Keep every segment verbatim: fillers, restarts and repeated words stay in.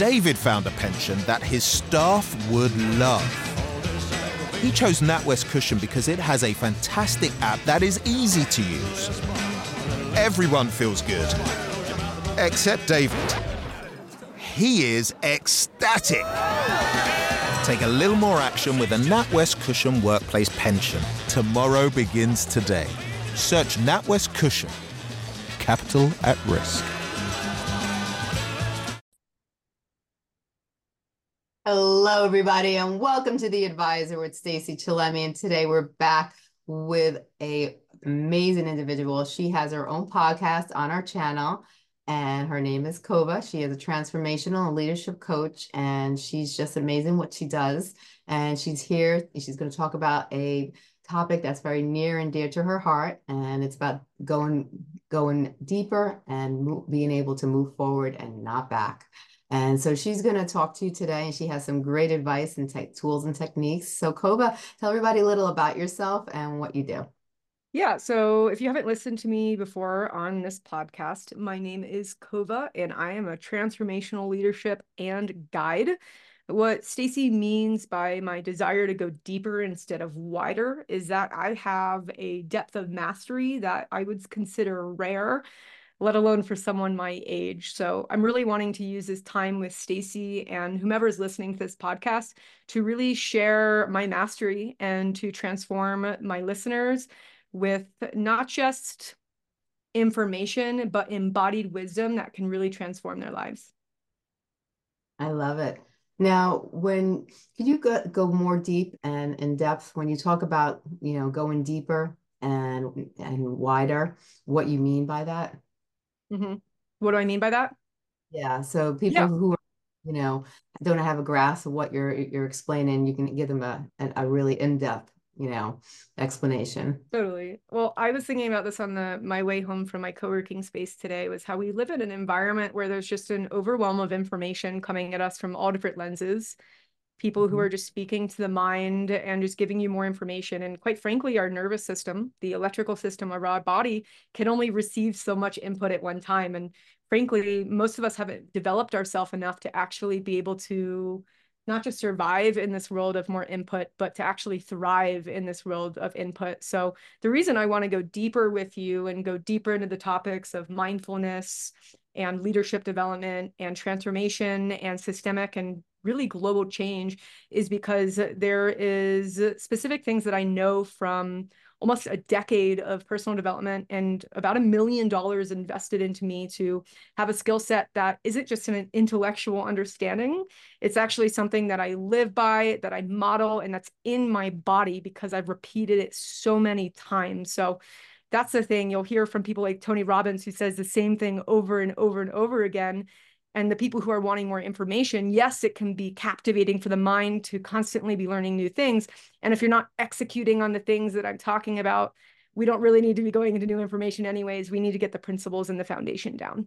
David found a pension that his staff would love. He chose NatWest Cushion because it has a fantastic app that is easy to use. Everyone feels good, except David. He is ecstatic. Take a little more action with a NatWest Cushion workplace pension. Tomorrow begins today. Search NatWest Cushion. Capital at risk. Hello, everybody, and welcome to The Advisor with Stacey Chillemi. And today we're back with an amazing individual. She has her own podcast on our channel, and her name is Kova. She is a transformational and leadership coach, and she's just amazing what she does. And she's here. She's going to talk about a topic that's very near and dear to her heart, and it's about going going deeper and mo- being able to move forward and not back. And so she's going to talk to you today, and she has some great advice and tech tools and techniques. So Kova, tell everybody a little about yourself and what you do. Yeah, so if you haven't listened to me before on this podcast, my name is Kova, and I am a transformational leadership and guide. What Stacey means by my desire to go deeper instead of wider is that I have a depth of mastery that I would consider rare, let alone for someone my age. So I'm really wanting to use this time with Stacey and whomever is listening to this podcast to really share my mastery and to transform my listeners with not just information, but embodied wisdom that can really transform their lives. I love it. Now, when could you go, go more deep and in depth when you talk about, you know, going deeper and and wider, what you mean by that? Mm-hmm. What do I mean by that? Yeah, so people Yeah. who are, you know, don't have a grasp of what you're you're explaining, you can give them a a, a really in-depth, you know, explanation. Totally. Well, I was thinking about this on the my way home from my co-working space today, was how we live in an environment where there's just an overwhelm of information coming at us from all different lenses. People who Mhm. are just speaking to the mind and just giving you more information. And quite frankly, our nervous system, the electrical system of our body, can only receive so much input at one time. And frankly, most of us haven't developed ourselves enough to actually be able to not just survive in this world of more input, but to actually thrive in this world of input. So the reason I want to go deeper with you and go deeper into the topics of mindfulness and leadership development and transformation and systemic and really global change is because there is specific things that I know from almost a decade of personal development and about a million dollars invested into me to have a skill set that isn't just an intellectual understanding. It's actually something that I live by, that I model, and that's in my body because I've repeated it so many times. So that's the thing. You'll hear from people like Tony Robbins, who says the same thing over and over and over again. And the people who are wanting more information, yes, it can be captivating for the mind to constantly be learning new things. And if you're not executing on the things that I'm talking about, we don't really need to be going into new information anyways. We need to get the principles and the foundation down.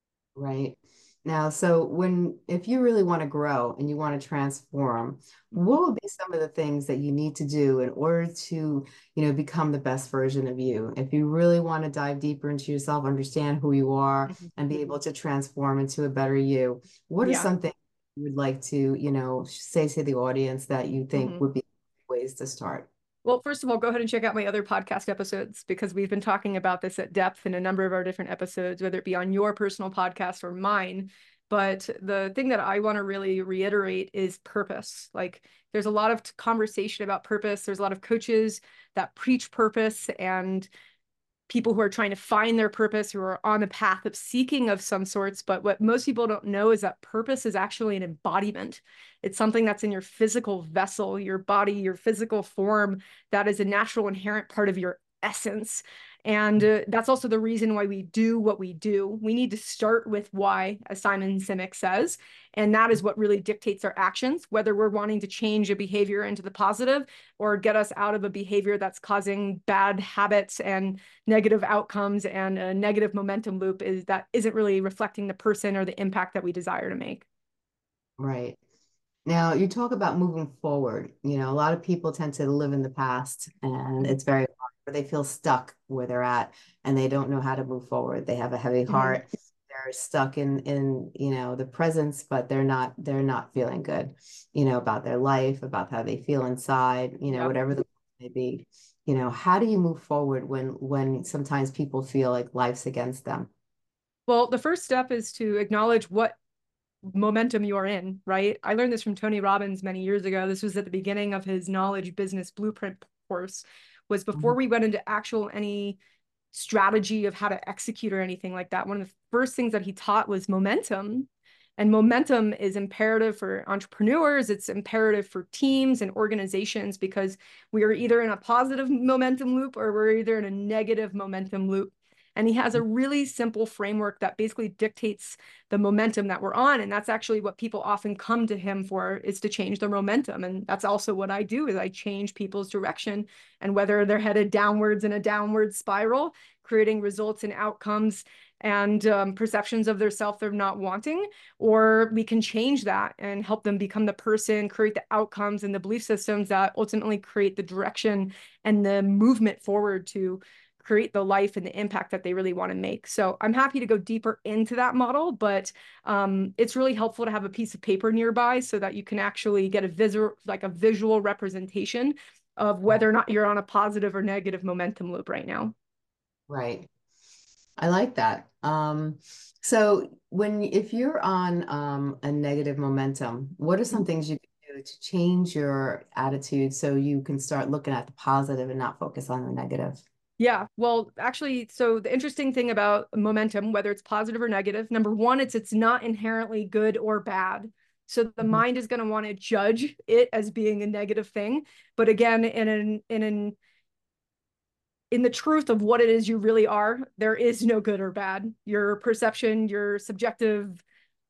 Right. Now, so when if you really want to grow and you want to transform, what would be some of the things that you need to do in order to, you know, become the best version of you? If you really want to dive deeper into yourself, understand who you are, Mhm. and be able to transform into a better you, what are Yeah. some things you would like to, you know, say to the audience that you think Mhm. would be ways to start? Well, first of all, go ahead and check out my other podcast episodes because we've been talking about this at depth in a number of our different episodes, whether it be on your personal podcast or mine. But the thing that I want to really reiterate is purpose. Like, there's a lot of conversation about purpose. There's a lot of coaches that preach purpose and people who are trying to find their purpose, who are on the path of seeking of some sorts. But what most people don't know is that purpose is actually an embodiment. It's something that's in your physical vessel, your body, your physical form, that is a natural inherent part of your essence. And uh, that's also the reason why we do what we do. We need to start with why, as Simon Sinek says, and that is what really dictates our actions, whether we're wanting to change a behavior into the positive or get us out of a behavior that's causing bad habits and negative outcomes and a negative momentum loop is that isn't really reflecting the person or the impact that we desire to make. Right. Now, you talk about moving forward. You know, a lot of people tend to live in the past, and it's very hard, or they feel stuck where they're at and they don't know how to move forward. They have a heavy Mm-hmm. heart. they're stuck in in you know the presence, but they're not they're not feeling good, you know, about their life, about how they feel inside, you know, Yep. whatever the may be. You know, how do you move forward when when sometimes people feel like life's against them? Well, the first step is to acknowledge what momentum you're in, right? I learned this from Tony Robbins many years ago. This was at the beginning of his knowledge business blueprint course, was before Mhm. we went into actual any strategy of how to execute or anything like that. One of the first things that he taught was momentum. And momentum is imperative for entrepreneurs. It's imperative for teams and organizations because we are either in a positive momentum loop or we're either in a negative momentum loop. And he has a really simple framework that basically dictates the momentum that we're on. And that's actually what people often come to him for, is to change their momentum. And that's also what I do, is I change people's direction, and whether they're headed downwards in a downward spiral, creating results and outcomes and um, perceptions of their self they're not wanting, or we can change that and help them become the person, create the outcomes and the belief systems that ultimately create the direction and the movement forward to create the life and the impact that they really want to make. So I'm happy to go deeper into that model, but um, it's really helpful to have a piece of paper nearby so that you can actually get a visual, like a visual representation of whether or not you're on a positive or negative momentum loop right now. Right. I like that. Um, so when if you're on um, a negative momentum, what are some things you can do to change your attitude so you can start looking at the positive and not focus on the negative? Yeah, well, actually, so the interesting thing about momentum, whether it's positive or negative, number one, it's it's not inherently good or bad. So the Mhm. mind is going to want to judge it as being a negative thing. But again, in an in an in the truth of what it is you really are, there is no good or bad. Your perception, your subjective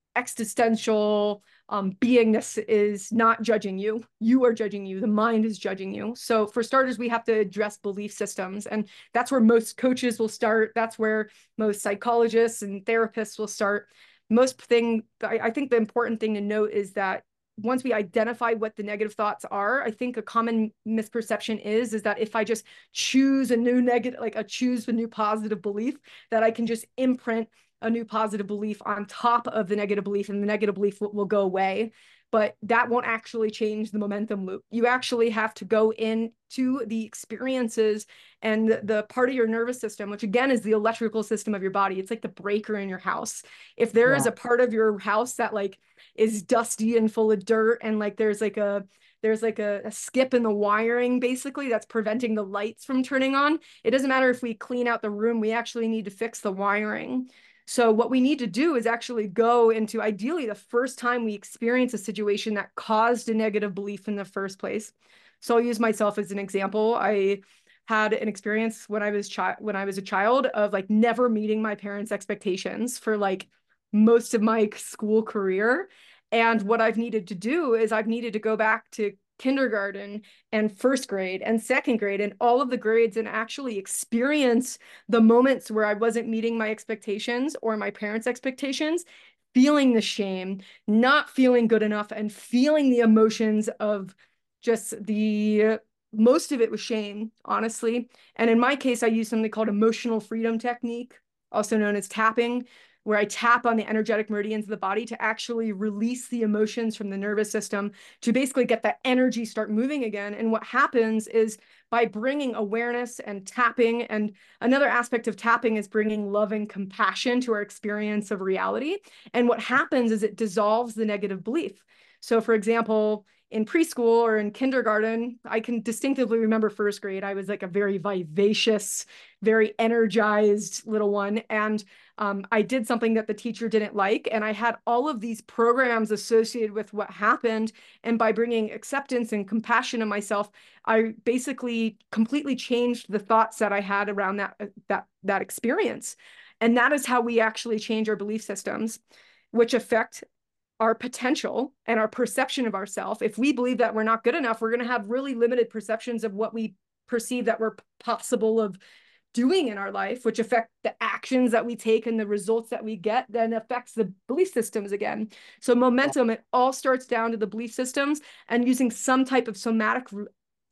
existential um, beingness is not judging you. You are judging you. The mind is judging you. So for starters, we have to address belief systems. And that's where most coaches will start. That's where most psychologists and therapists will start. Most thing, I, I think the important thing to note is that once we identify what the negative thoughts are, I think a common misperception is, is that if I just choose a new negative, like I choose a new positive belief, that I can just imprint a new positive belief on top of the negative belief, and the negative belief will, will go away. But that won't actually change the momentum loop. You actually have to go into the experiences and the, the part of your nervous system, which again is the electrical system of your body. It's like the breaker in your house. If there Yeah. is a part of your house that like is dusty and full of dirt, and like there's like a there's like a, a skip in the wiring basically that's preventing the lights from turning on, it doesn't matter if we clean out the room, we actually need to fix the wiring. So what we need to do is actually go into, ideally, the first time we experience a situation that caused a negative belief in the first place. So I'll use myself as an example. I had an experience when I was chi- when I was a child of like never meeting my parents' expectations for like most of my school career. And what I've needed to do is I've needed to go back to kindergarten and first grade and second grade and all of the grades and actually experience the moments where I wasn't meeting my expectations or my parents' expectations, feeling the shame, not feeling good enough, and feeling the emotions of just the most of it was shame, honestly. And in my case, I use something called emotional freedom technique, also known as tapping, where I tap on the energetic meridians of the body to actually release the emotions from the nervous system to basically get that energy start moving again. And what happens is by bringing awareness and tapping, and another aspect of tapping is bringing love and compassion to our experience of reality. And what happens is it dissolves the negative belief. So for example, in preschool or in kindergarten, I can distinctively remember first grade. I was like a very vivacious, very energized little one. And um, I did something that the teacher didn't like. And I had all of these programs associated with what happened. And by bringing acceptance and compassion to myself, I basically completely changed the thoughts that I had around that, that, that experience. And that is how we actually change our belief systems, which affect our potential and our perception of ourselves. If we believe that we're not good enough, we're going to have really limited perceptions of what we perceive that we're possible of doing in our life, which affect the actions that we take and the results that we get, then affects the belief systems again. So momentum, it all starts down to the belief systems and using some type of somatic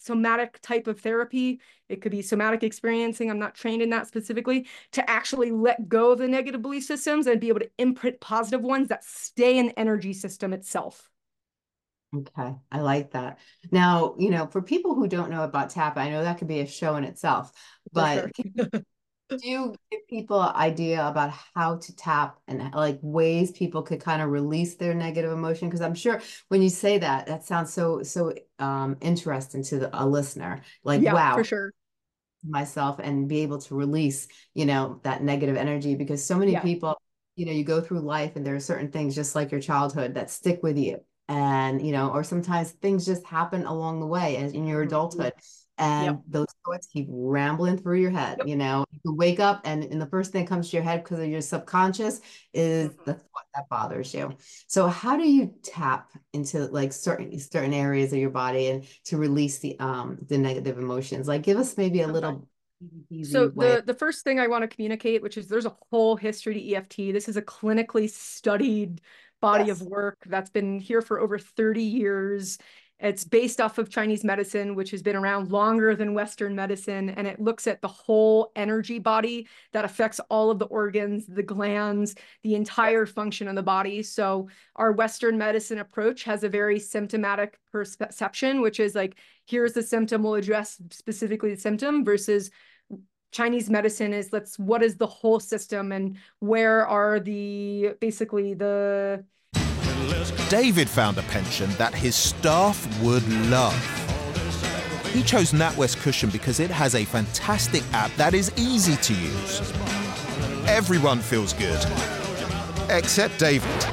somatic type of therapy. It could be somatic experiencing. I'm not trained in that specifically, to actually let go of the negative belief systems and be able to imprint positive ones that stay in the energy system itself. Okay, I like that. Now, you know, for people who don't know about tap, I know that could be a show in itself, but sure. do you give people an idea about how to tap and like ways people could kind of release their negative emotion? Because I'm sure when you say that, that sounds so so um, interesting to the, a listener. Like, Yeah, wow, for sure. myself and be able to release, you know, that negative energy. Because so many Yeah. people, you know, you go through life and there are certain things just like your childhood that stick with you. And, you know, or sometimes things just happen along the way as in your Mhm. adulthood. And Yep. those thoughts keep rambling through your head. Yep. You know, you wake up and, and the first thing that comes to your head because of your subconscious is Mhm. the thought that bothers you. So how do you tap into like certain certain areas of your body and to release the um the negative emotions? Like give us maybe a Okay. little So easy way. the the first thing I want to communicate, which is there's a whole history to E F T. This is a clinically studied body of Yes. work that's been here for over thirty years. It's based off of Chinese medicine, which has been around longer than Western medicine, and it looks at the whole energy body that affects all of the organs, the glands, the entire function of the body. So our Western medicine approach has a very symptomatic perception, which is like, here's the symptom, we'll address specifically the symptom, versus Chinese medicine is let's what is the whole system and where are the basically the David found a pension that his staff would love. He chose NatWest Cushion because it has a fantastic app that is easy to use. Everyone feels good, except David.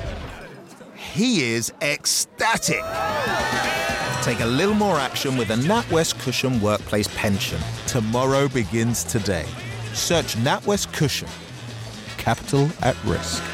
He is ecstatic. Take a little more action with a NatWest Cushion Workplace Pension. Tomorrow begins today. Search NatWest Cushion. Capital at risk.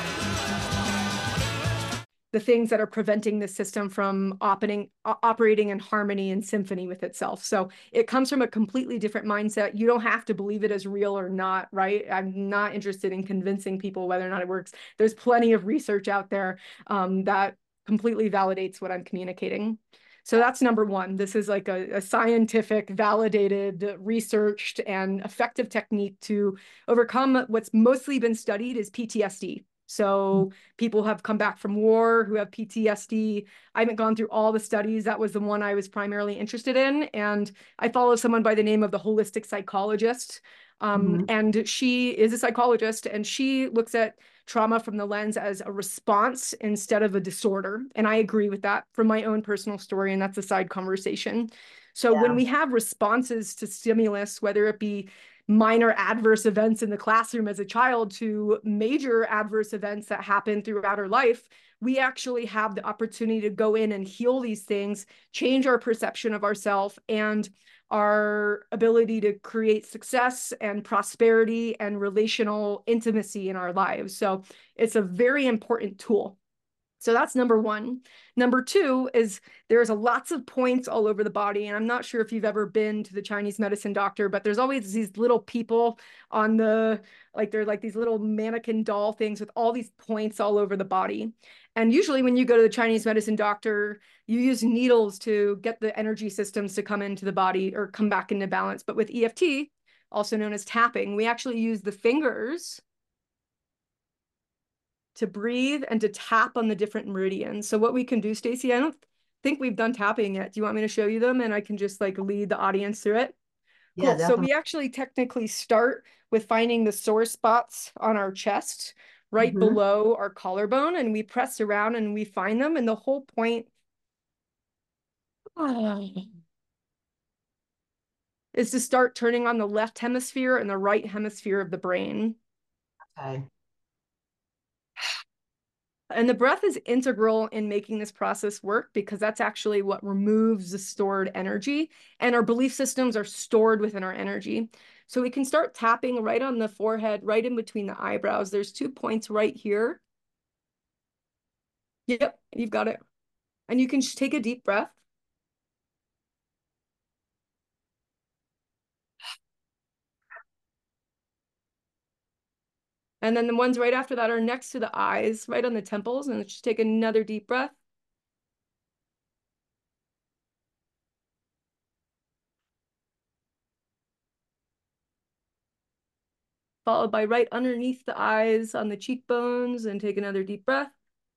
the things that are preventing the system from operating, operating in harmony and symphony with itself. So it comes from a completely different mindset. You don't have to believe it as real or not, right? I'm not interested in convincing people whether or not it works. There's plenty of research out there um, that completely validates what I'm communicating. So that's number one. This is like a, a scientific, validated, researched, and effective technique to overcome what's mostly been studied is P T S D. So people have come back from war who have P T S D. I haven't gone through all the studies. That was the one I was primarily interested in. And I follow someone by the name of the holistic psychologist. Um, Mm-hmm. and she is a psychologist, and she looks at trauma from the lens as a response instead of a disorder. And I agree with that from my own personal story, and that's a side conversation. So Yeah. when we have responses to stimulus, whether it be minor adverse events in the classroom as a child to major adverse events that happen throughout our life, we actually have the opportunity to go in and heal these things, change our perception of ourselves and our ability to create success and prosperity and relational intimacy in our lives. So it's a very important tool. So that's number one. Number two is there's a lots of points all over the body. And I'm not sure if you've ever been to the Chinese medicine doctor, but there's always these little people on the, like they're like these little mannequin doll things with all these points all over the body. And usually when you go to the Chinese medicine doctor, you use needles to get the energy systems to come into the body or come back into balance. But with E F T, also known as tapping, we actually use the fingers to breathe and to tap on the different meridians. So what we can do, Stacey, I don't think we've done tapping yet. Do you want me to show you them and I can just like lead the audience through it? Yeah, Cool. So definitely. we actually technically start with finding the sore spots on our chest right Mhm. below our collarbone, and we press around and we find them. And the whole point is to start turning on the left hemisphere and the right hemisphere of the brain. Okay. And the breath is integral in making this process work because that's actually what removes the stored energy. And our belief systems are stored within our energy. So we can start tapping right on the forehead, right in between the eyebrows. There's two points right here. Yep, you've got it. And you can just take a deep breath. And then the ones right after that are next to the eyes, right on the temples. And just take another deep breath. followed by right underneath the eyes on the cheekbones, and take another deep breath.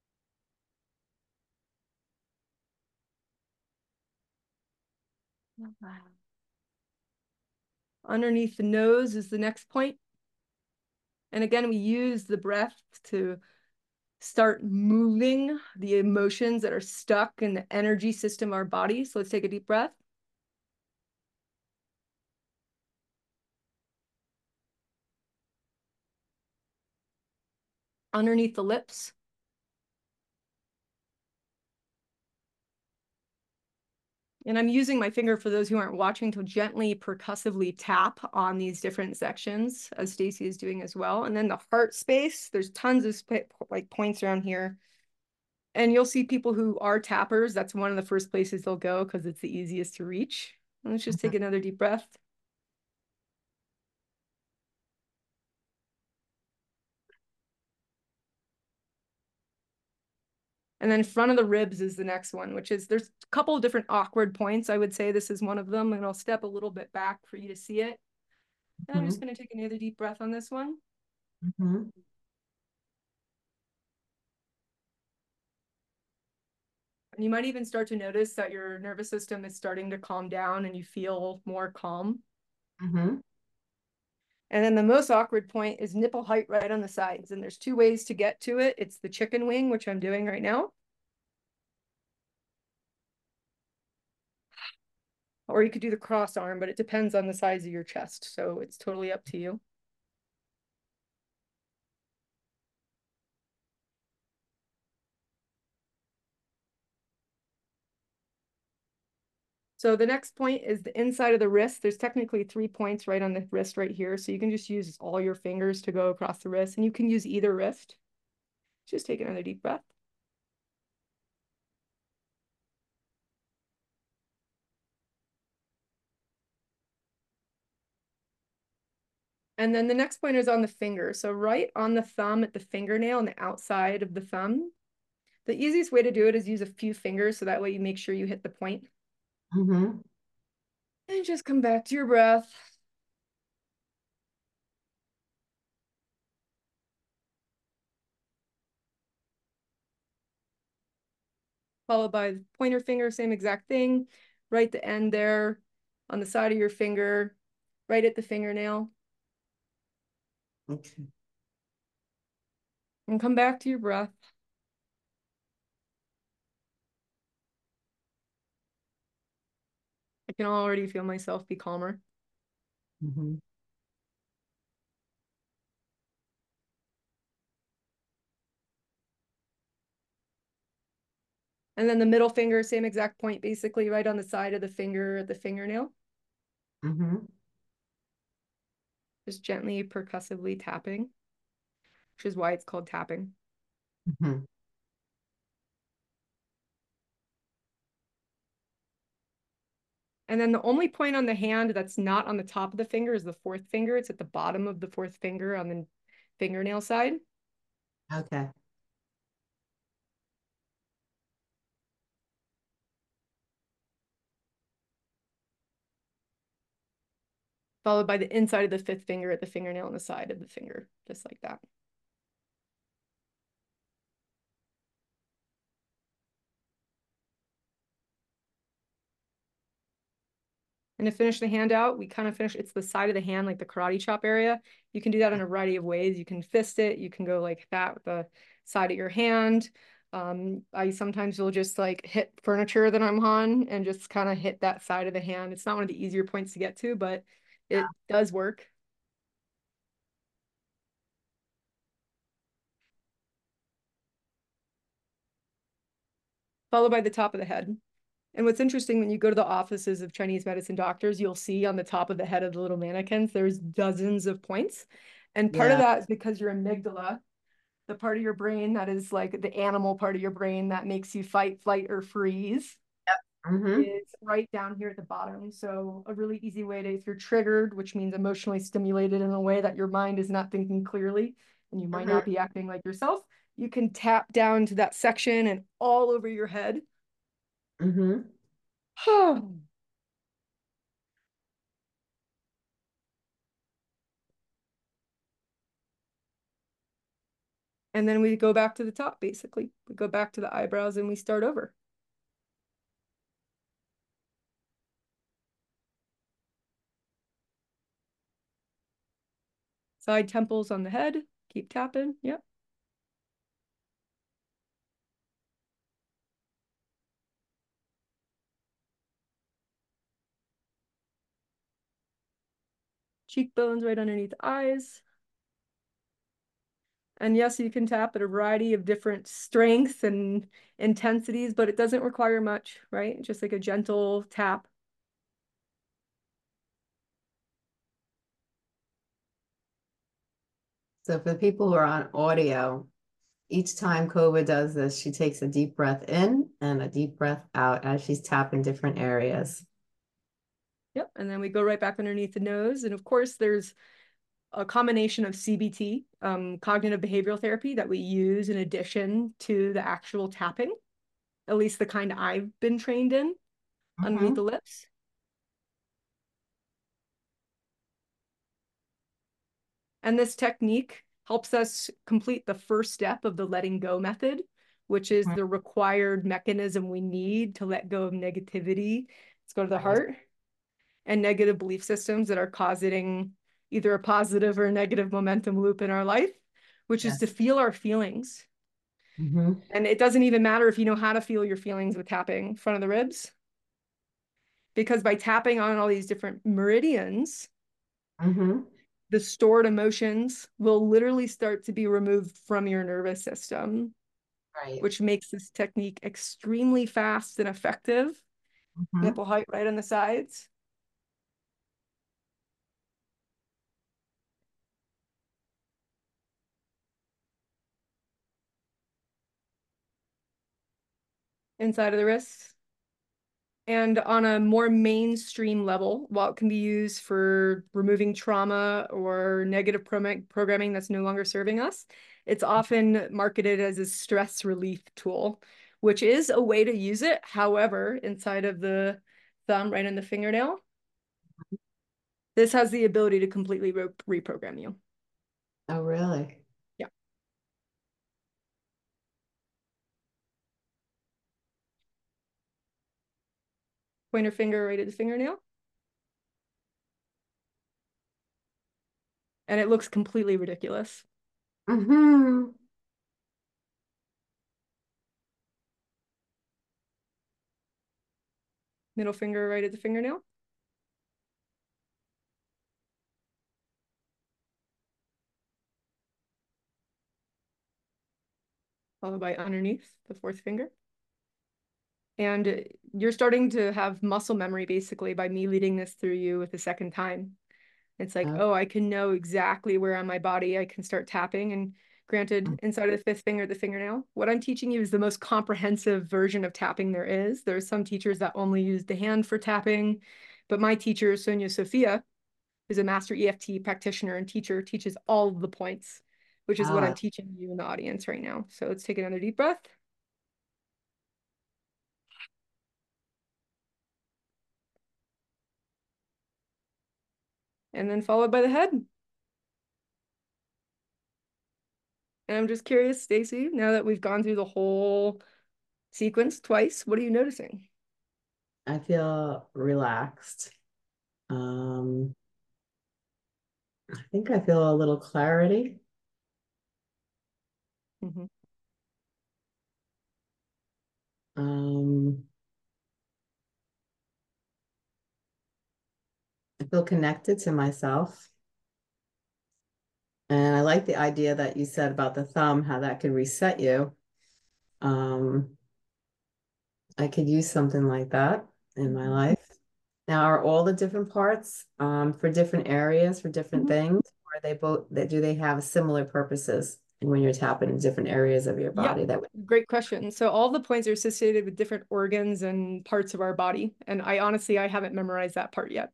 Underneath the nose is the next point. And again, we use the breath to start moving the emotions that are stuck in the energy system of our body. So let's take a deep breath. Underneath the lips. And I'm using my finger, for those who aren't watching, to gently percussively tap on these different sections, as Stacy is doing as well. And then the heart space, there's tons of like points around here. And you'll see people who are tappers, that's one of the first places they'll go because it's the easiest to reach. And let's just take another deep breath. And then front of the ribs is the next one, which is, there's a couple of different awkward points. I would say this is one of them, and I'll step a little bit back for you to see it. And I'm just going to take another deep breath on this one. Mm-hmm. And you might even start to notice that your nervous system is starting to calm down and you feel more calm. Mm-hmm. And then the most awkward point is nipple height right on the sides. And there's two ways to get to it. It's the chicken wing, which I'm doing right now. Or you could do the cross arm, but it depends on the size of your chest. So it's totally up to you. So the next point is the inside of the wrist. There's technically three points right on the wrist right here. So you can just use all your fingers to go across the wrist, and you can use either wrist. Just take another deep breath. And then the next point is on the finger. So right on the thumb at the fingernail on the outside of the thumb. The easiest way to do it is use a few fingers, so that way you make sure you hit the point. Mm-hmm. And just come back to your breath. Followed by the pointer finger, same exact thing. Right at the end there, on the side of your finger, right at the fingernail. Okay. And come back to your breath. I can already feel myself be calmer. Mm-hmm. And then the middle finger, same exact point, basically right on the side of the finger at the fingernail. Mm-hmm. Just gently, percussively tapping, which is why it's called tapping. Mm-hmm. And then the only point on the hand that's not on the top of the finger is the fourth finger. It's at the bottom of the fourth finger on the fingernail side. Okay. Followed by the inside of the fifth finger at the fingernail on the side of the finger, just like that. And to finish the hand out, we kind of finish, it's the side of the hand, like the karate chop area. You can do that in a variety of ways. You can fist it. You can go like that with the side of your hand. Um, I sometimes will just like hit furniture that I'm on and just kind of hit that side of the hand. It's not one of the easier points to get to, but it does work. Followed by the top of the head. And what's interesting, when you go to the offices of Chinese medicine doctors, you'll see on the top of the head of the little mannequins, there's dozens of points. And part Yeah. of that is because your amygdala, the part of your brain that is like the animal part of your brain that makes you fight, flight, or freeze, Mm-hmm. is right down here at the bottom. So a really easy way to, if you're triggered, which means emotionally stimulated in a way that your mind is not thinking clearly, and you might Mm-hmm. not be acting like yourself, you can tap down to that section and all over your head. Mm-hmm. And then we go back to the top, basically. We go back to the eyebrows and we start over. Side temples on the head. Keep tapping. Yep. Cheekbones right underneath the eyes. And yes, you can tap at a variety of different strengths and intensities, but it doesn't require much, right? Just like a gentle tap. So for the people who are on audio, each time Kova does this, she takes a deep breath in and a deep breath out as she's tapping different areas. Yep. And then we go right back underneath the nose. And of course, there's a combination of C B T, um, cognitive behavioral therapy, that we use in addition to the actual tapping, at least the kind I've been trained in, mm-hmm. underneath the lips. And this technique helps us complete the first step of the letting go method, which is mm-hmm. the required mechanism we need to let go of negativity. Let's go to the right. heart and negative belief systems that are causing either a positive or a negative momentum loop in our life, which yes. is to feel our feelings. Mm-hmm. And it doesn't even matter if you know how to feel your feelings with tapping front of the ribs, because by tapping on all these different meridians, mm-hmm. the stored emotions will literally start to be removed from your nervous system, right. which makes this technique extremely fast and effective. Mm-hmm. Nipple height right on the sides. Inside of the wrists. And on a more mainstream level, while it can be used for removing trauma or negative pro programming that's no longer serving us, it's often marketed as a stress relief tool, which is a way to use it. However, inside of the thumb, right in the fingernail, this has the ability to completely re reprogram you. Oh, really? Yeah. Pointer finger right at the fingernail. And it looks completely ridiculous. Mm-hmm. Middle finger right at the fingernail. Followed by underneath the fourth finger. And you're starting to have muscle memory basically by me leading this through you with the second time. It's like, oh, I can know exactly where on my body I can start tapping. And granted, inside of the fifth finger, the fingernail, what I'm teaching you is the most comprehensive version of tapping there is. There are some teachers that only use the hand for tapping, but my teacher, Sonia Sophia, who's a master E F T practitioner and teacher, teaches all of the points, which is oh. what I'm teaching you in the audience right now. So let's take another deep breath. And then followed by the head. And I'm just curious, Stacy, now that we've gone through the whole sequence twice, what are you noticing? I feel relaxed. Um, I think I feel a little clarity. Mm-hmm. Um, I feel connected to myself. And I like the idea that you said about the thumb, how that could reset you. Um, I could use something like that in my life. Now, are all the different parts um, for different areas, for different mm-hmm. things? Or are they both, do they have similar purposes when you're tapping in different areas of your body? Yeah, that would... Great question. So all the points are associated with different organs and parts of our body. And I honestly, I haven't memorized that part yet.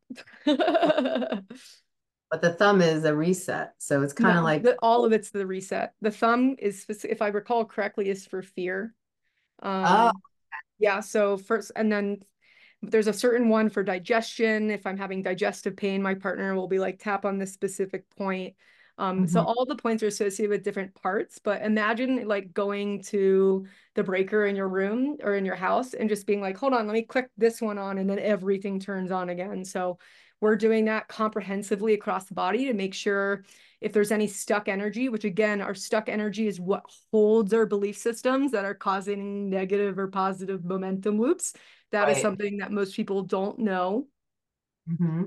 But the thumb is a reset. So it's kind of no, like... The, all of it's the reset. The thumb is, if I recall correctly, is for fear. Um, oh. Yeah, so first, and then there's a certain one for digestion. If I'm having digestive pain, my partner will be like, tap on this specific point. Um, Mm-hmm. so all the points are associated with different parts, but imagine like going to the breaker in your room or in your house and just being like, hold on, let me click this one on, and then everything turns on again. So we're doing that comprehensively across the body to make sure if there's any stuck energy, which again, our stuck energy is what holds our belief systems that are causing negative or positive momentum loops. That Right. is something that most people don't know. Mm-hmm.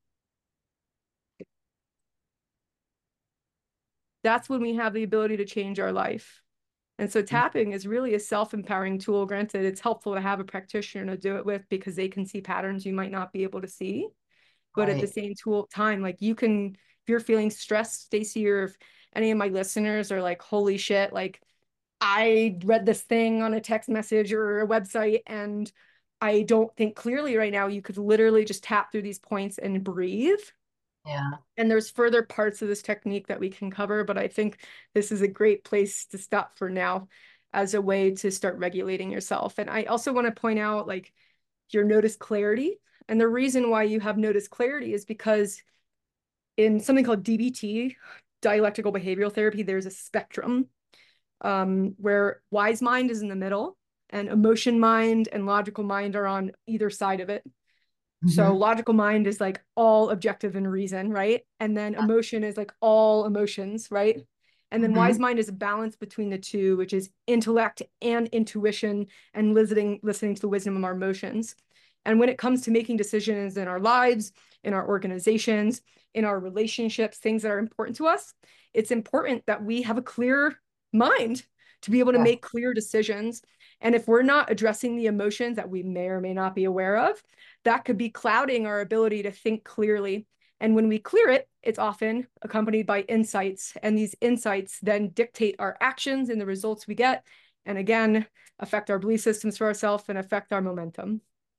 That's when we have the ability to change our life. And so tapping is really a self-empowering tool. Granted, it's helpful to have a practitioner to do it with because they can see patterns you might not be able to see. But at the Right. same tool time, like you can, if you're feeling stressed, Stacey, or if any of my listeners are like, holy shit, like I read this thing on a text message or a website and I don't think clearly right now, you could literally just tap through these points and breathe. Yeah. And there's further parts of this technique that we can cover, but I think this is a great place to stop for now as a way to start regulating yourself. And I also want to point out like your notice clarity. And the reason why you have notice clarity is because in something called D B T, dialectical behavioral therapy, there's a spectrum um, where wise mind is in the middle and emotion mind and logical mind are on either side of it. So Mm-hmm. logical mind is like all objective and reason, right? And then emotion is like all emotions, right? And then Mm-hmm. wise mind is a balance between the two, which is intellect and intuition and listening, listening to the wisdom of our emotions. And when it comes to making decisions in our lives, in our organizations, in our relationships, things that are important to us, it's important that we have a clear mind to be able to Yeah. make clear decisions. And if we're not addressing the emotions that we may or may not be aware of, that could be clouding our ability to think clearly. And when we clear it, it's often accompanied by insights. And these insights then dictate our actions and the results we get. And again, affect our belief systems for ourselves and affect our momentum.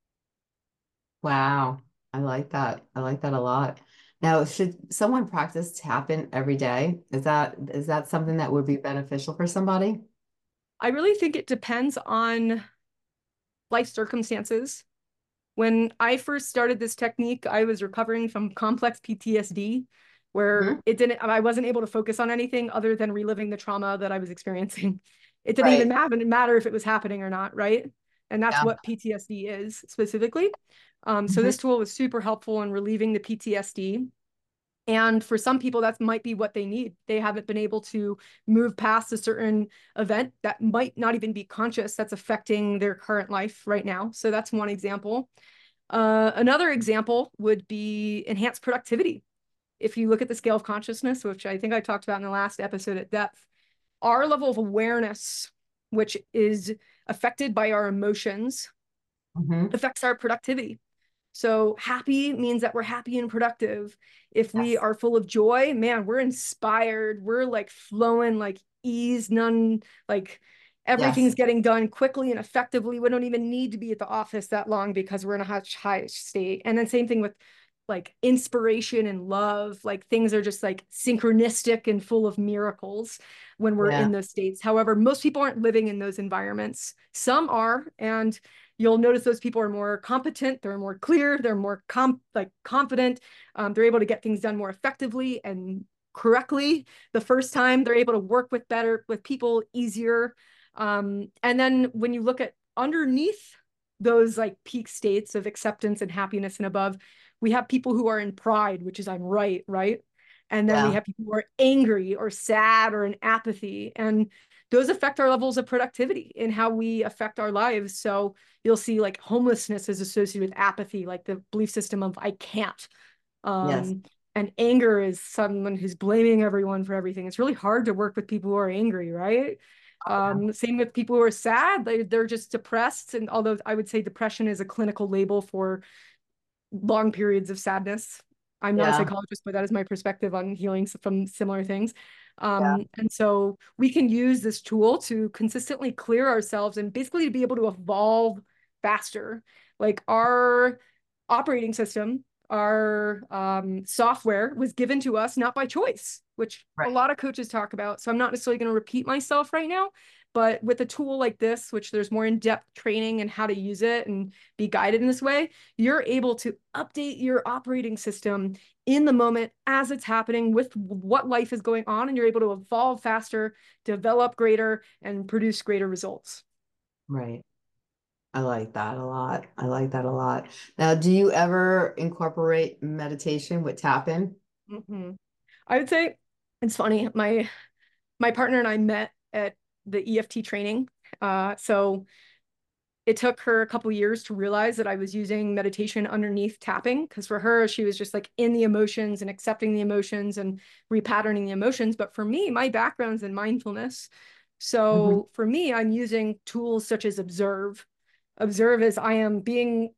Wow. I like that. I like that a lot. Now, should someone practice tapping every day? Is that is that something that would be beneficial for somebody? I really think it depends on life circumstances. When I first started this technique, I was recovering from complex P T S D, where Mm-hmm. it didn't, I wasn't able to focus on anything other than reliving the trauma that I was experiencing. It didn't even Right. matter if it was happening or not, right? And that's Yeah. what P T S D is specifically. Um, so Mm-hmm. this tool was super helpful in relieving the P T S D. And for some people, that might be what they need. They haven't been able to move past a certain event that might not even be conscious that's affecting their current life right now. So that's one example. Uh, another example would be enhanced productivity. If you look at the scale of consciousness, which I think I talked about in the last episode at depth, our level of awareness, which is affected by our emotions, Mm-hmm. affects our productivity. So happy means that we're happy and productive. If we Yes. are full of joy, man, we're inspired. We're like flowing like ease, none, like Yes. everything's getting done quickly and effectively. We don't even need to be at the office that long because we're in a high, high state. And then same thing with like inspiration and love. Like things are just like synchronistic and full of miracles when we're Yeah. in those states. However, most people aren't living in those environments. Some are, and you'll notice those people are more competent, they're more clear, they're more com- like confident, um, they're able to get things done more effectively and correctly the first time. They're able to work with better with people easier. Um, and then when you look at underneath those like peak states of acceptance and happiness and above, we have people who are in pride, which is I'm right, right? And then we Yeah. have people who are angry or sad or in apathy. And those affect our levels of productivity in how we affect our lives. So you'll see like homelessness is associated with apathy, like the belief system of I can't. Yes. Um, and anger is someone who's blaming everyone for everything. It's really hard to work with people who are angry, right? Yeah. Um, same with people who are sad. They, they're just depressed. And although I would say depression is a clinical label for long periods of sadness. I'm not a Yeah. psychologist, but that is my perspective on healing from similar things. Yeah. Um, and so we can use this tool to consistently clear ourselves and basically to be able to evolve faster. Like our operating system, our um, software was given to us not by choice, which a Right. lot of coaches talk about. So I'm not necessarily going to repeat myself right now, But with a tool like this, which there's more in-depth training and how to use it and be guided in this way, you're able to update your operating system in the moment as it's happening with what life is going on, and you're able to evolve faster, develop greater, and produce greater results. Right. I like that a lot. I like that a lot. Now, do you ever incorporate meditation with tapping? Mm-hmm. I would say it's funny. My my partner and I met at the E F T training. Uh, so it took her a couple years to realize that I was using meditation underneath tapping, because for her, she was just like in the emotions and accepting the emotions and repatterning the emotions. But for me, my background's in mindfulness. So Mm-hmm. for me, I'm using tools such as Observe. Observe is I am being,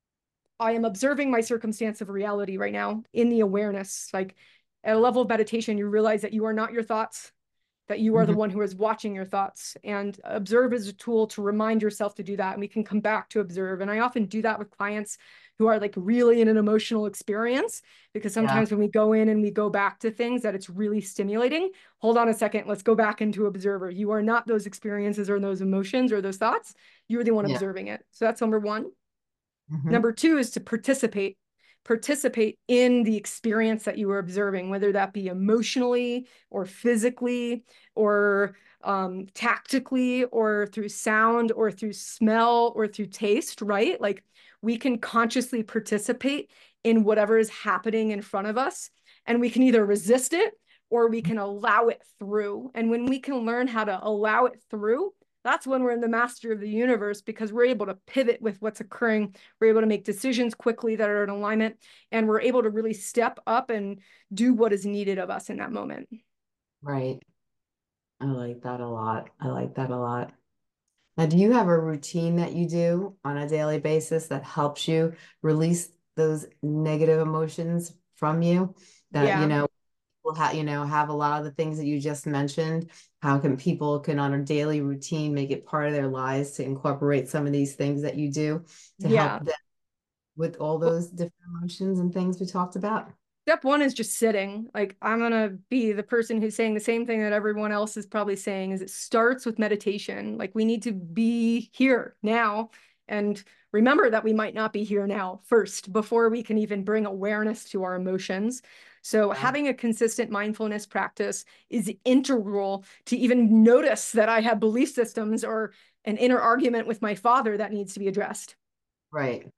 I am observing my circumstance of reality right now in the awareness. Like at a level of meditation, you realize that you are not your thoughts, that you are the Mm-hmm. one who is watching your thoughts. And Observe is a tool to remind yourself to do that. And we can come back to Observe. And I often do that with clients who are like really in an emotional experience, because Yeah. sometimes when we go in and we go back to things that it's really stimulating, hold on a second, let's go back into Observer. You are not those experiences or those emotions or those thoughts. You're the one Yeah. observing it. So that's number one. Mm-hmm. Number two is to participate. Participate in the experience that you are observing, whether that be emotionally or physically or um, tactically or through sound or through smell or through taste, right? Like we can consciously participate in whatever is happening in front of us, and we can either resist it or we can allow it through. And when we can learn how to allow it through, that's when we're in the master of the universe, because we're able to pivot with what's occurring. We're able to make decisions quickly that are in alignment, and we're able to really step up and do what is needed of us in that moment. Right. I like that a lot. I like that a lot. Now, do you have a routine that you do on a daily basis that helps you release those negative emotions from you? That, you Yeah. know, will have, you know, have a lot of the things that you just mentioned. How can people can on a daily routine make it part of their lives to incorporate some of these things that you do to help Yeah. them with all Well, those different emotions and things we talked about? step one is just sitting. Like I'm going to be the person who's saying the same thing that everyone else is probably saying, is it starts with meditation. Like we need to be here now and remember that we might not be here now first before we can even bring awareness to our emotions. So Yeah. having a consistent mindfulness practice is integral to even notice that I have belief systems or an inner argument with my father that needs to be addressed. Right.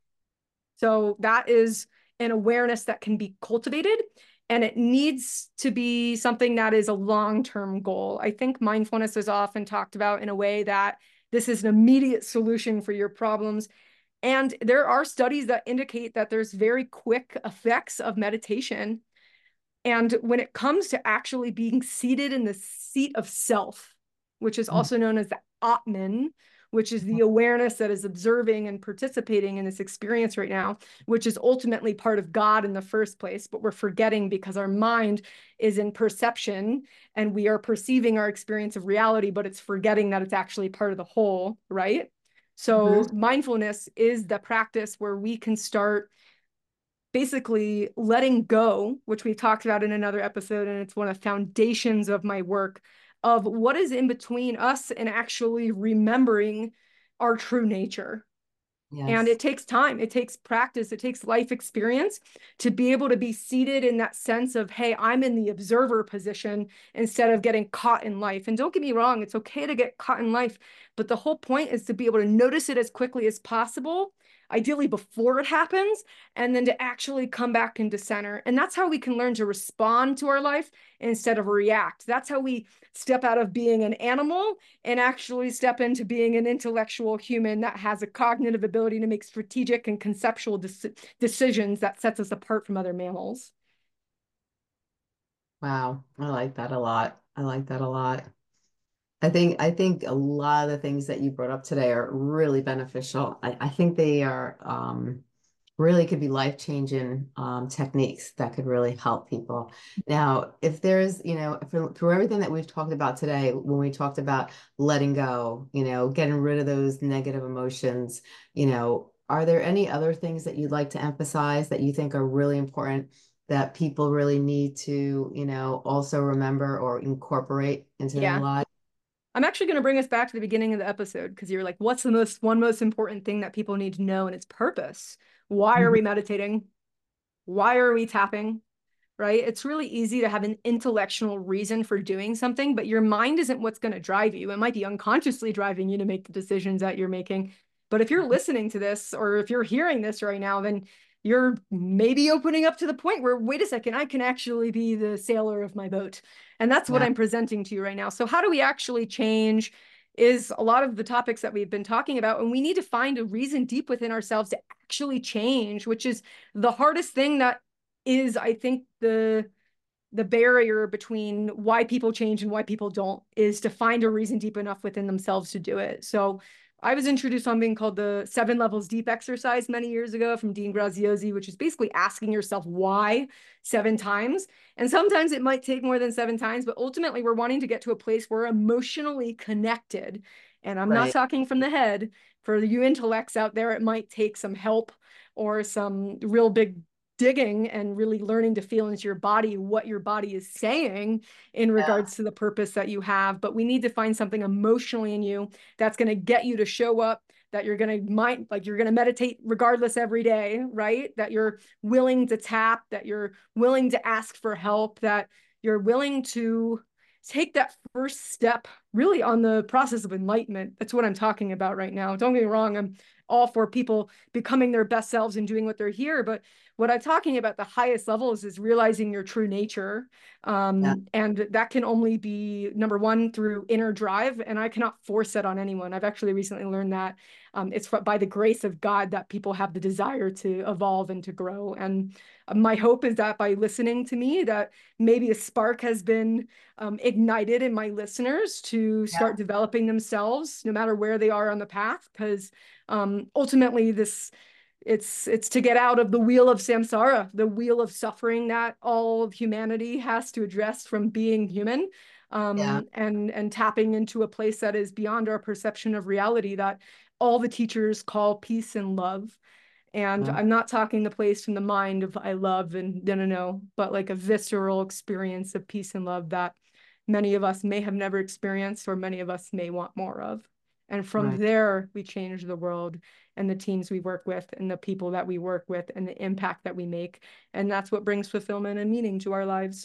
So that is an awareness that can be cultivated, and it needs to be something that is a long-term goal. I think mindfulness is often talked about in a way that this is an immediate solution for your problems. And there are studies that indicate that there's very quick effects of meditation. And when it comes to actually being seated in the seat of self, which is Mhm. also known as the Atman, which is the awareness that is observing and participating in this experience right now, which is ultimately part of God in the first place, but we're forgetting because our mind is in perception and we are perceiving our experience of reality, but it's forgetting that it's actually part of the whole, right? So Mhm. mindfulness is the practice where we can start basically letting go, which we talked about in another episode, and it's one of the foundations of my work, of what is in between us and actually remembering our true nature. And Yes. it takes time, it takes practice, it takes life experience to be able to be seated in that sense of, hey, I'm in the observer position instead of getting caught in life. And don't get me wrong, it's okay to get caught in life, but the whole point is to be able to notice it as quickly as possible, ideally before it happens, and then to actually come back into center. And that's how we can learn to respond to our life instead of react. That's how we step out of being an animal and actually step into being an intellectual human that has a cognitive ability to make strategic and conceptual de- decisions that sets us apart from other mammals. Wow. I like that a lot. I like that a lot. I think I think a lot of the things that you brought up today are really beneficial. I, I think they are um, really could be life-changing um, techniques that could really help people. Now, if there's, you know, for, through everything that we've talked about today, when we talked about letting go, you know, getting rid of those negative emotions, you know, are there any other things that you'd like to emphasize that you think are really important that people really need to, you know, also remember or incorporate into their Yeah. lives? I'm actually going to bring us back to the beginning of the episode, because you're like, what's the most one most important thing that people need to know? And it's purpose. Why are Mhm. we meditating? Why are we tapping? Right? It's really easy to have an intellectual reason for doing something, but your mind isn't what's going to drive you. It might be unconsciously driving you to make the decisions that you're making. But if you're listening to this, or if you're hearing this right now, then you're maybe opening up to the point where, wait a second, I can actually be the sailor of my boat. And that's what Yeah. I'm presenting to you right now. So how do we actually change is a lot of the topics that we've been talking about. And we need to find a reason deep within ourselves to actually change, which is the hardest thing that is, I think, the the barrier between why people change and why people don't, is to find a reason deep enough within themselves to do it. So I was introduced on something called the Seven Levels Deep exercise many years ago from Dean Graziosi, which is basically asking yourself why seven times. And sometimes it might take more than seven times, but ultimately we're wanting to get to a place where we're emotionally connected. And I'm not Right. talking from the head. For you intellects out there, it might take some help or some real big digging and really learning to feel into your body what your body is saying in regards Yeah. to the purpose that you have. But we need to find something emotionally in you that's going to get you to show up, that you're going to mind, like you're going to meditate regardless every day, right? That you're willing to tap, that you're willing to ask for help, that you're willing to take that first step really on the process of enlightenment. That's what I'm talking about right now. Don't get me wrong, I'm all for people becoming their best selves and doing what they're here, but what I'm talking about the highest levels is realizing your true nature. Um, Yeah. and that can only be, number one, through inner drive. And I cannot force it on anyone. I've actually recently learned that um, it's by the grace of God that people have the desire to evolve and to grow. And my hope is that by listening to me, that maybe a spark has been um, ignited in my listeners to Yeah. start developing themselves, no matter where they are on the path. Because um, ultimately, this it's it's to get out of the wheel of samsara, the wheel of suffering that all of humanity has to address from being human, Yeah. um, and and tapping into a place that is beyond our perception of reality, that all the teachers call peace and love. And Yeah. I'm not talking the place from the mind of I love and no, no, no, but like a visceral experience of peace and love that many of us may have never experienced, or many of us may want more of. And from Right. there, we change the world and the teams we work with and the people that we work with and the impact that we make. And that's what brings fulfillment and meaning to our lives.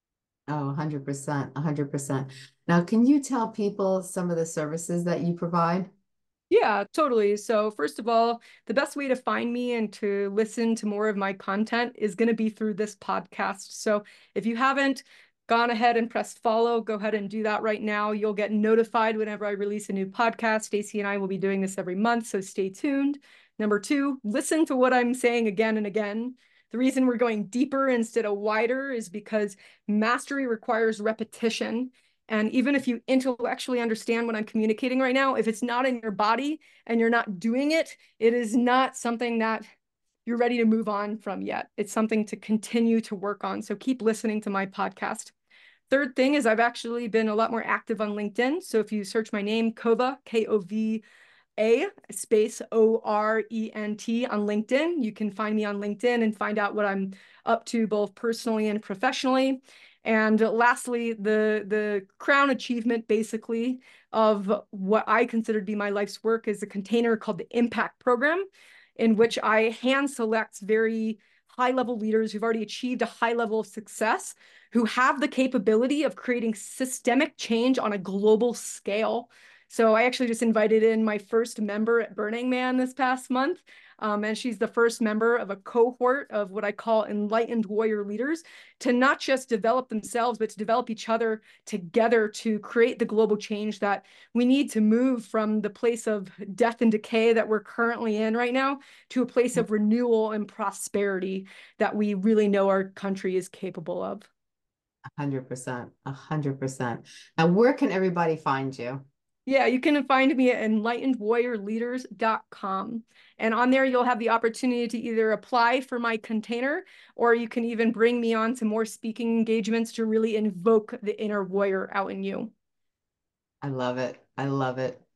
Oh, one hundred percent, one hundred percent. Now, can you tell people some of the services that you provide? Yeah, totally. So first of all, the best way to find me and to listen to more of my content is going to be through this podcast. So if you haven't gone ahead and pressed follow, go ahead and do that right now. You'll get notified whenever I release a new podcast. Stacey and I will be doing this every month, so stay tuned. Number two, listen to what I'm saying again and again. The reason we're going deeper instead of wider is because mastery requires repetition. And even if you intellectually understand what I'm communicating right now, if it's not in your body and you're not doing it, it is not something that you're ready to move on from yet. It's something to continue to work on. So keep listening to my podcast. Third thing is I've actually been a lot more active on LinkedIn. So if you search my name, Kova, K O V A space O R E N T on LinkedIn, you can find me on LinkedIn and find out what I'm up to both personally and professionally. And lastly, the, the crown achievement basically of what I consider to be my life's work is a container called the Impact Program, in which I hand select very high level leaders who've already achieved a high level of success, who have the capability of creating systemic change on a global scale. So I actually just invited in my first member at Burning Man this past month. Um, and she's the first member of a cohort of what I call enlightened warrior leaders, to not just develop themselves, but to develop each other together to create the global change that we need to move from the place of death and decay that we're currently in right now to a place of renewal and prosperity that we really know our country is capable of. one hundred percent, one hundred percent. Now, where can everybody find you? Yeah, you can find me at enlightened warrior leaders dot com. And on there, you'll have the opportunity to either apply for my container, or you can even bring me on to more speaking engagements to really invoke the inner warrior out in you. I love it. I love it.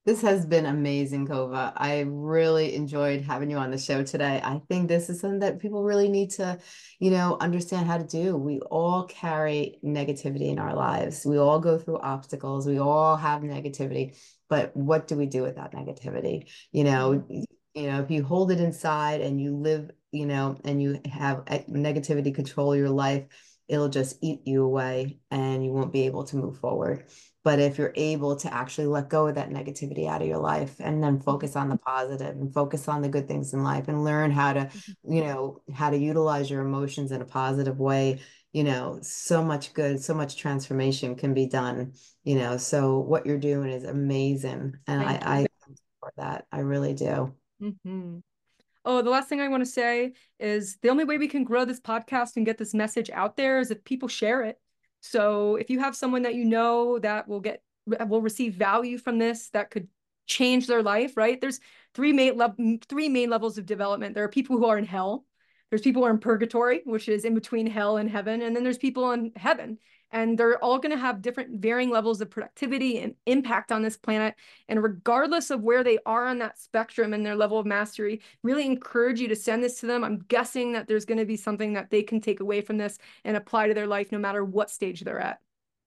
This has been amazing, Kova. I really enjoyed having you on the show today. I think this is something that people really need to, you know, understand how to do. We all carry negativity in our lives. We all go through obstacles. We all have negativity. But what do we do with that negativity? You know, you know, if you hold it inside and you live, you know, and you have negativity control your life, it'll just eat you away and you won't be able to move forward. But if you're able to actually let go of that negativity out of your life and then focus on the positive and focus on the good things in life and learn how to, you know, how to utilize your emotions in a positive way, you know, so much good, so much transformation can be done, you know. So what you're doing is amazing. And I, I support that. I really do. Mm-hmm. Oh, the last thing I want to say is the only way we can grow this podcast and get this message out there is if people share it. So if you have someone that you know that will get will receive value from this, that could change their life, right? There's three main level three main levels of development. There are people who are in hell. There's people who are in purgatory, which is in between hell and heaven, and then there's people in heaven. And they're all going to have different varying levels of productivity and impact on this planet. And regardless of where they are on that spectrum and their level of mastery, really encourage you to send this to them. I'm guessing that there's going to be something that they can take away from this and apply to their life, no matter what stage they're at.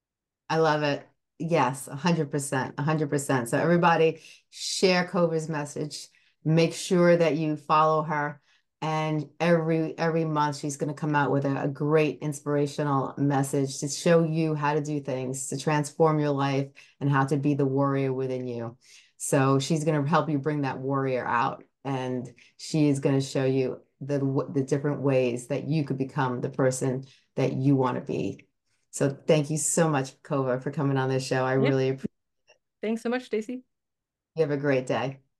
I love it. Yes, one hundred percent, one hundred percent. So everybody share Kova's message. Make sure that you follow her. And every every month she's going to come out with a, a great inspirational message to show you how to do things, to transform your life and how to be the warrior within you. So she's going to help you bring that warrior out. And she is going to show you the, the different ways that you could become the person that you want to be. So thank you so much, Kova, for coming on this show. I Yeah. really appreciate it. Thanks so much, Stacy. You have a great day.